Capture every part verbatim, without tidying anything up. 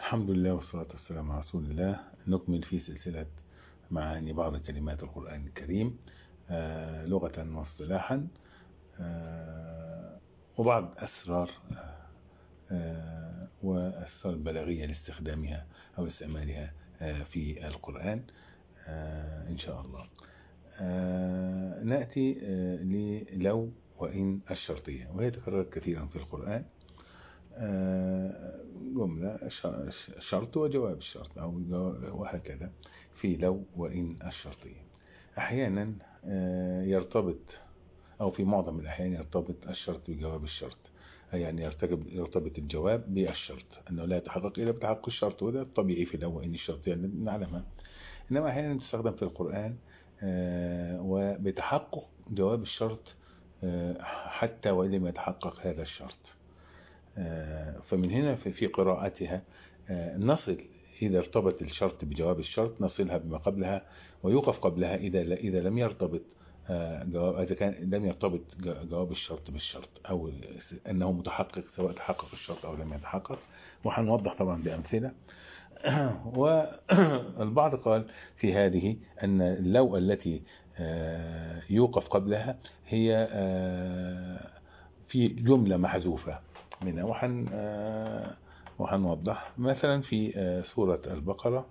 الحمد لله والصلاة والسلام على رسول الله. نكمل في سلسلة معاني بعض كلمات القرآن الكريم آه لغة واصطلاحا، آه وبعض أسرار آه وأسرار البلاغية لاستخدامها أو استعمالها آه في القرآن آه إن شاء الله. آه نأتي آه للو وإن الشرطية، وهي تكررت كثيرا في القرآن. جملة شرط وجواب الشرط أو وهكذا في لو وإن الشرطية. أحيانا يرتبط أو في معظم الأحيان يرتبط الشرط بجواب الشرط، أي يعني يرتبط الجواب بالشرط أنه لا يتحقق إلا بتحقق الشرط، وده الطبيعي في لو وإن الشرطية يعني نعلمها. إنما أحيانا تستخدم في القرآن وبتحقق جواب الشرط حتى وإن لم يتحقق هذا الشرط. فمن هنا في قراءتها نصل إذا ارتبط الشرط بجواب الشرط نصلها بما قبلها، ويوقف قبلها إذا إذا لم يرتبط جواب إذا كان لم يرتبط جواب الشرط بالشرط أو أنه متحقق سواء تحقق الشرط أو لم يتحقق، وحنوضح طبعا بأمثلة. والبعض قال في هذه أن لو التي يوقف قبلها هي في جملة محذوفة منها، وحن وحنوضح مثلا في سورة البقرة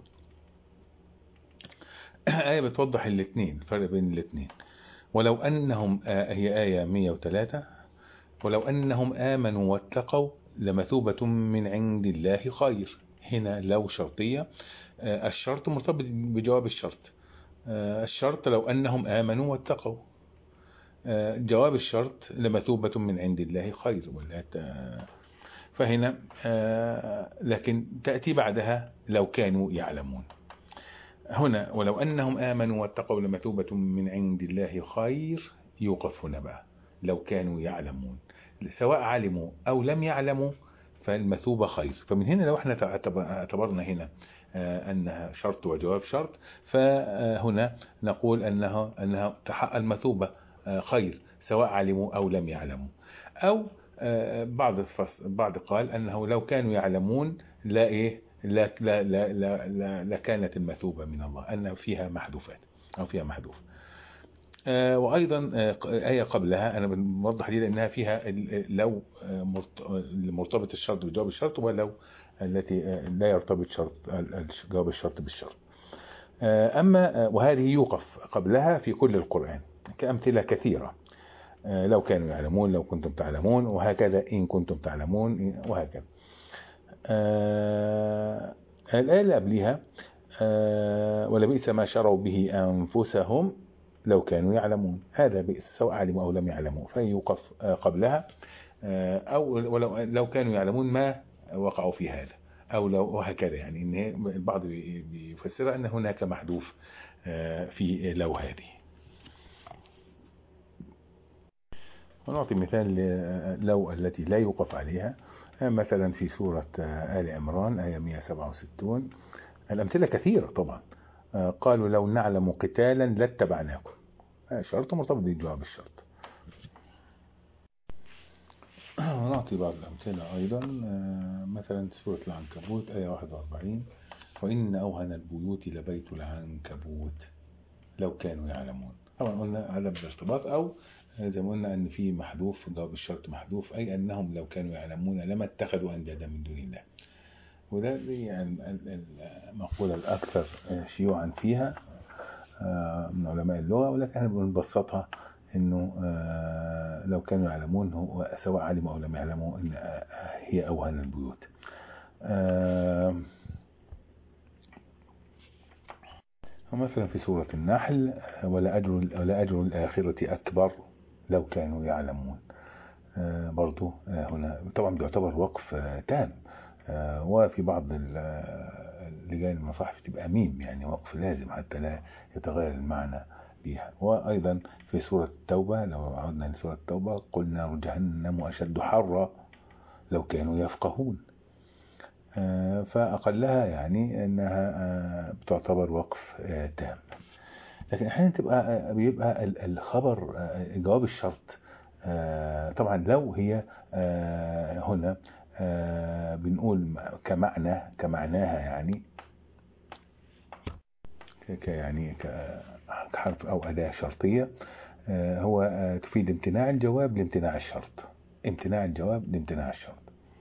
آية بتوضح الاثنين، فرق بين الاثنين. ولو أنهم هي آية مئة وثلاثة، ولو أنهم آمنوا واتقوا لمثوبة من عند الله خير. هنا لو شرطية، الشرط مرتبط بجواب الشرط. الشرط لو أنهم آمنوا واتقوا، جواب الشرط لمثوبة من عند الله خير. ولا فهنا لكن تأتي بعدها لو كانوا يعلمون. هنا ولو أنهم آمنوا واتقوا لمثوبة من عند الله خير، يوقف هنا بقى لو كانوا يعلمون، سواء علموا أو لم يعلموا فالمثوبة خير. فمن هنا لو احنا اعتبرنا هنا أنها شرط وجواب شرط، فهنا نقول أنها أنها المثوبة خير سواء علموا أو لم يعلموا. أو بعض بعض قال أنه لو كانوا يعلمون لا إيه لا لا لا لا, لا, لا كانت المثوبة من الله، أن فيها محذوفات أو فيها محذوف. وأيضا آية قبلها أنا بنوضح دي لأنها فيها لو مرتبط الشرط بجواب الشرط، ولو التي لا يرتبط شرط جواب الشرط بالشرط. أما وهذه يوقف قبلها في كل القرآن كأمثلة كثيرة. لو كانوا يعلمون، لو كنتم تعلمون، وهكذا إن كنتم تعلمون، وهكذا. آه الآية اللي قبلها آه ولبئس ما شروا به أنفسهم لو كانوا يعلمون، هذا بئس سواء علموا أو لم يعلموا، فيوقف آه قبلها. آه أو ولو لو كانوا يعلمون ما وقعوا في هذا، أو لو وهكذا. يعني إن البعض بيفسر أن هناك محذوف آه في لو هذه. ونعطي مثال لو التي لا يوقف عليها، مثلا في سورة آل عمران آية مئة وسبعة وستين. الأمثلة كثيرة طبعا. قالوا لو نعلم قتالا لاتبعناكم، شرط مرتبط بجواب الشرط. ونعطي بعض الأمثلة أيضا، مثلا سورة العنكبوت آية واحد وأربعين، وإن أوهن البيوت لبيت العنكبوت لو كانوا يعلمون. طبعا قلنا عدم الارتباط، أو زي ما قلنا أن في محذوف جواب الشرط محذوف، أي أنهم لو كانوا يعلمون لما اتخذوا أندادا من دون الله. وده يعني المقولة الأكثر شيوعا فيها من علماء اللغة، ولكن احنا بنبسطها إنه لو كانوا يعلمون هو سواء علموا أو لم يعلموا إن هي أوهن البيوت. ومثلا في سورة النحل ولا أجر, ولا أجر الآخرة أكبر لو كانوا يعلمون. برضو هنا طبعا بيعتبر وقف تام، وفي بعض لجان المصاحف تبقى ميم، يعني وقف لازم حتى لا يتغير المعنى بها. وأيضا في سورة التوبة لو عدنا لسورة التوبة قل نار جهنم أشد حرا لو كانوا يفقهون. فأقلها يعني أنها بتعتبر وقف تام. لكن أحيانا تبقى بيبقى الخبر جواب الشرط. طبعا لو هي هنا آه بنقول كمعنى كمعناها يعني ك يعني كحرف أو أداة شرطية. آه هو آه تفيد امتناع الجواب لامتناع الشرط، امتناع الجواب لامتناع الشرط.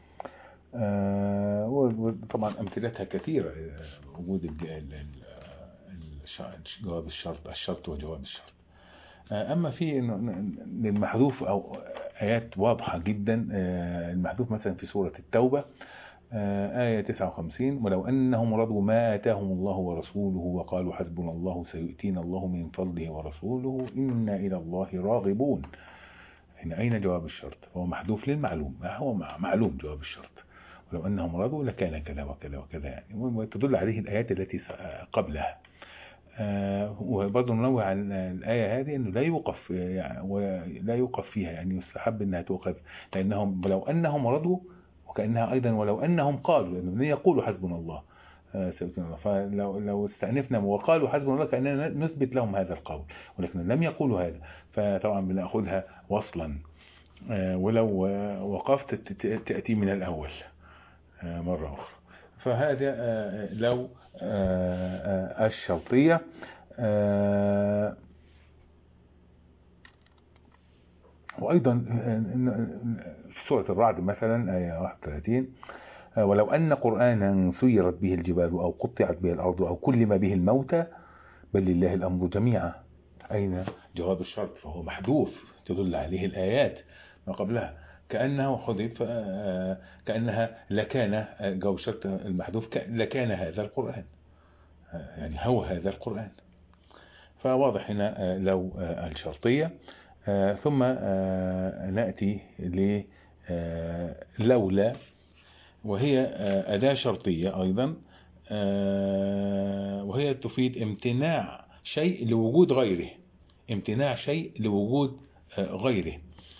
آه وطبعا أمثلتها كثيرة، آه وجود جواب الشرط، الشرط وجواب الشرط. أما في المحذوف أو آيات واضحة جدا، المحذوف مثلا في سورة التوبة آية تسعة وخمسين: ولو أنهم رضوا ما آتاهم الله ورسوله وقالوا حسبنا الله سيؤتينا الله من فضله ورسوله إنا إلى الله راغبون. هنا أين جواب الشرط؟ هو محذوف للمعلوم، هو معلوم جواب الشرط. ولو أنهم رضوا لكان كذا وكذا وكذا يعني، وتدل عليه الآيات التي قبلها. آه وبرضه ننوه عن الآية هذه أنه لا يوقف يعني ولا يوقف فيها، يعني يستحب أنها تؤخذ، لأنهم ولو أنهم رضوا، وكأنها أيضا ولو أنهم قالوا، لأنهم لن يقولوا حسبنا الله آه سيؤتينا الله، فلو لو استأنفنا وقالوا حسبنا الله كأننا نثبت لهم هذا القول، ولكن لم يقولوا هذا، فطبعا بنأخذها وصلا. آه ولو وقفت تأتي من الأول آه مرة أخرى. فهذا لو الشرطية. وأيضا في سورة الرعد مثلا آية واحد وثلاثين: ولو أن قرآنا سيرت به الجبال أو قطعت به الأرض أو كلم به الموتى بل لله الأمر جميعا. أين جواب الشرط؟ فهو محذوف، تدل عليه الآيات ما قبلها، كأنه حذف، كأنها لكان جواب الشرط المحذوف لكان هذا القرآن، يعني هو هذا القرآن. فواضح هنا لو الشرطية. ثم نأتي لولا، وهي أداة شرطية أيضا، وهي تفيد امتناع شيء لوجود غيره، امتناع شيء لوجود غيره.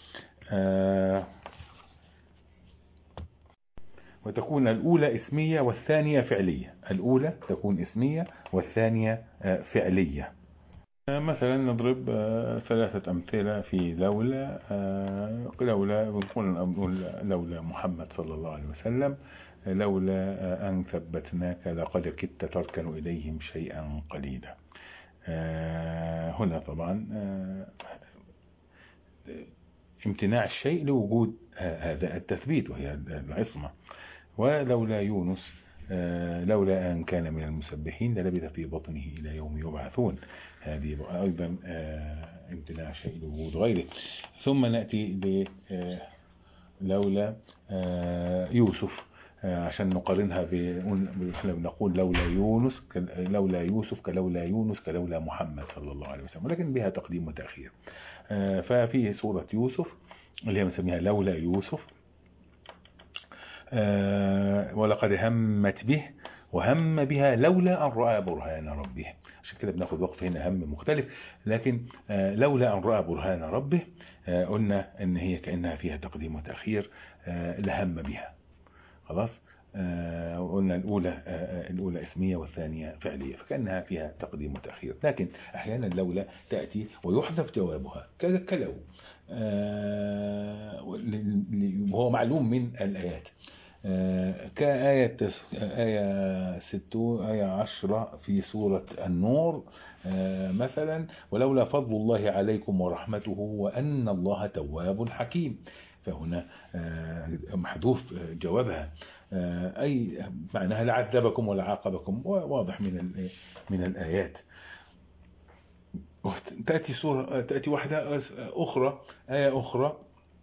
وتكون الأولى اسمية والثانية فعلية، الأولى تكون اسمية والثانية فعلية. مثلا نضرب ثلاثة أمثلة في لولا. لولا نقول لولا محمد صلى الله عليه وسلم: لولا أن ثبتناك لقد كدت تركن إليهم شيئا قليلا. هنا طبعا امتناع الشيء لوجود هذا التثبيت وهي العصمة. ولولا يونس لولا أن كان من المسبحين للبث في بطنه إلى يوم يبعثون، هذه أيضا امتناع شيء لوجود غيره. ثم نأتي لولا يوسف عشان نقارنها بنقول لولا يونس لولا يوسف كلولا يونس كلولا محمد صلى الله عليه وسلم، ولكن بها تقديم وتأخير. ففي سورة يوسف اللي هي بنسميها لولا يوسف: ولقد همت به وهم بها لولا أن رأى برهان ربه. عشان كده بناخد وقف هنا هم مختلف، لكن لولا أن رأى برهان ربه قلنا ان هي كأنها فيها تقديم وتأخير، لهم بها. خلاص. قلنا الأولى الأولى اسمية والثانية فعلية، فكأنها فيها تقديم وتأخير. لكن أحيانا لولا تأتي ويحذف جوابها كلو، وهو معلوم من الآيات، كآية آية ستة آية عشرة في سورة النور مثلا: ولولا فضل الله عليكم ورحمته وأن الله تواب حكيم. فهنا محذوف جوابها، أي معناها لعذبكم ولعاقبكم، واضح من من الآيات. تأتي سورة تأتي واحدة أخرى، آية أخرى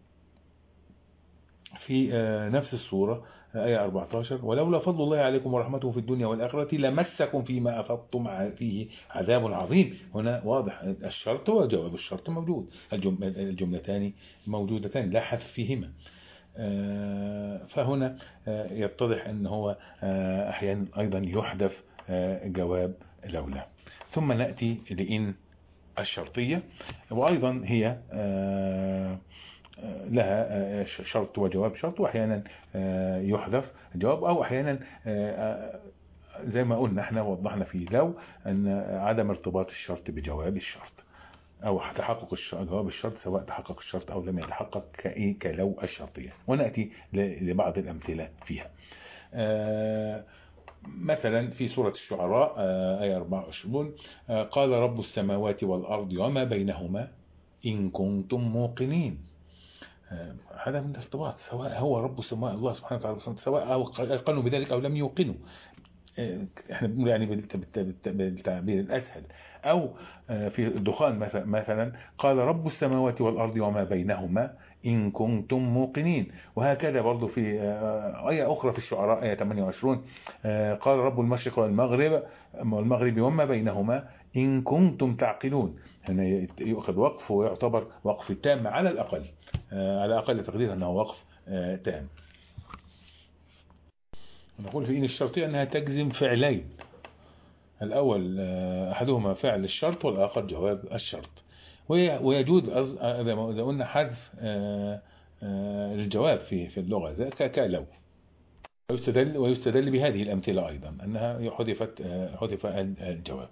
في نفس السورة آية أربعة عشر: ولولا فضل الله عليكم ورحمته في الدنيا والآخرة لمسكم فيما أفضتم فيه عذاب عظيم. هنا واضح الشرط وجواب الشرط موجود، الجملتان موجودتان لا حذف فيهما. فهنا يتضح أن هو أحيانا أيضا يحذف جواب لولا. ثم نأتي لإن الشرطية، وأيضا هي لها شرط وجواب شرط، وأحيانا يحذف الجواب، أو أحيانا زي ما قلنا احنا وضحنا في لو أن عدم ارتباط الشرط بجواب الشرط. أو تحقق جواب الشرط سواء تحقق الشرط أو لم يتحقق كإيه كلو الشرطية، ونأتي لبعض الأمثلة فيها. آه مثلا في سورة الشعراء آه آية أربعة وعشرين آه قال رب السماوات والأرض وما بينهما إن كنتم موقنين. آه هذا من الارتباط، سواء هو رب السماوات الله سبحانه وتعالى سواء أو قالوا بذلك أو لم يوقنوا. احنا بنقول يعني بالتعبير الاسهل. او في الدخان مثلا قال رب السماوات والارض وما بينهما ان كنتم موقنين. وهكذا برضو في ايه اخرى في الشعراء ايه ثمانية وعشرين قال رب المشرق والمغرب والمغرب وما بينهما ان كنتم تعقلون. هنا يؤخذ وقف ويعتبر وقف تام على الاقل، على اقل تقدير انه وقف تام. نقول في إن الشرطية أنها تجزم فعلين، الأول أحدهما فعل الشرط والآخر جواب الشرط. ويجوز زي ما قلنا حذف الجواب في في اللغة كلو. ويستدل ويستدل بهذه الأمثلة أيضا أنها حذفت حذف الجواب.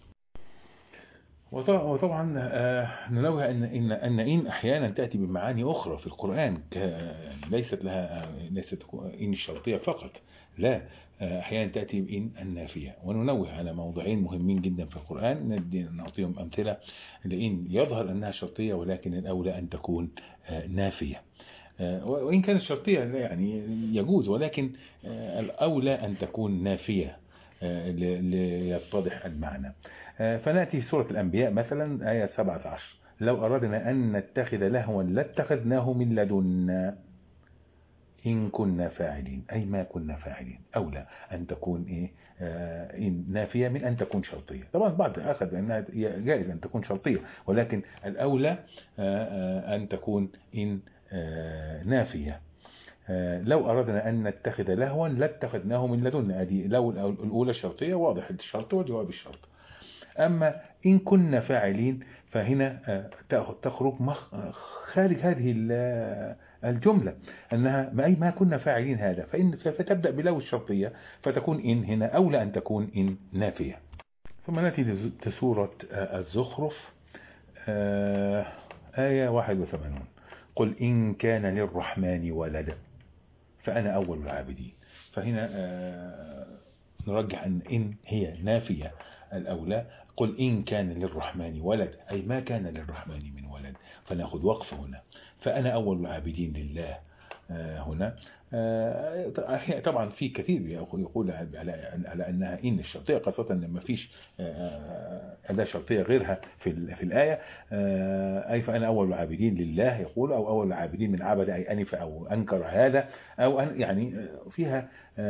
وطبعا ننوه أن إن أن إن أحيانا تأتي بمعاني أخرى في القرآن، ليست لها ليست إن الشرطية فقط، لا، أحيانا تأتي بإن النافية. وننوه على موضوعين مهمين جدا في القرآن نعطيهم أمثلة لإن يظهر أنها شرطية ولكن الأولى أن تكون نافية. وإن كانت شرطية يعني يجوز، ولكن الأولى أن تكون نافية ليتضح المعنى. فنأتي سورة الأنبياء مثلا آية سبعة عشر لو أردنا أن نتخذ لهوا لاتخذناه من لدنا إن كنا فاعلين، أي ما كنا فاعلين. أولى أن تكون إيه آه إن نافية من أن تكون شرطية. طبعا بعض أخذ أنها جائز أن تكون شرطية، ولكن الأولى آه آه أن تكون إن آه نافية. آه لو أردنا أن نتخذ لهوا لاتخذناه من لدنا، هذه لو الأولى الشرطية واضح الشرط وجواب الشرط. أما إن كنا فاعلين فهنا تخرج خارج هذه الجملة أنها أي ما كنا فاعلين هذا، فإن فتبدأ بلو الشرطية فتكون إن هنا أولى أن تكون إن نافية. ثم نأتي لسورة الزخرف آية واحد وثمانين قل إن كان للرحمن ولد فأنا أول العابدين. فهنا نرجح أن إن هي نافية الأولى. قل إن كان للرحمن ولد أي ما كان للرحمن من ولد، فنأخذ وقف هنا. فأنا أول العابدين لله هنا. طبعا في كثير يقول على أنها إن الشرطية، خاصة لما فيش أداة شرطية غيرها في في الآية. أي فأنا أول العابدين لله يقول، أو أول العابدين من عبد أي أنف أو أنكر هذا، أو يعني فيها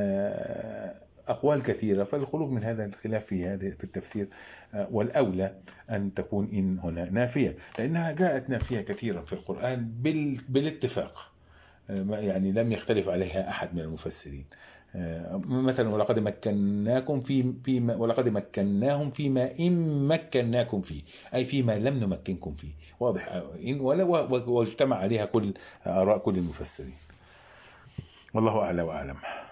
أقوال كثيرة. فالخروج من هذا الخلاف في هذا في التفسير، والأولى أن تكون إن هنا نافية، لأنها جاءت نافية كثيرا في القرآن بالاتفاق، يعني لم يختلف عليها أحد من المفسرين. مثلا ولقد مكناكم في فيما ولقد مكناهم فيما إن مكناكم فيه، أي فيما لم نمكنكم فيه، واضح إن ولا واجتمع عليها كل آراء كل المفسرين. والله أعلى وأعلم.